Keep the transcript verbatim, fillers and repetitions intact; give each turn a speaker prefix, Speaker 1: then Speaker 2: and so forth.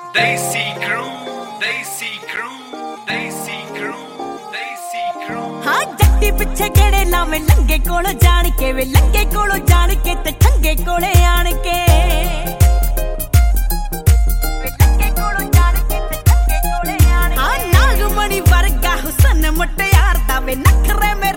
Speaker 1: Desi crew, Desi crew, Desi crew, Desi crew।
Speaker 2: हाँ जट्टी पिछे केड़े लावे लंगे कोलो जान के वे लंगे कोलो जान के ते ठंगे कोले आन के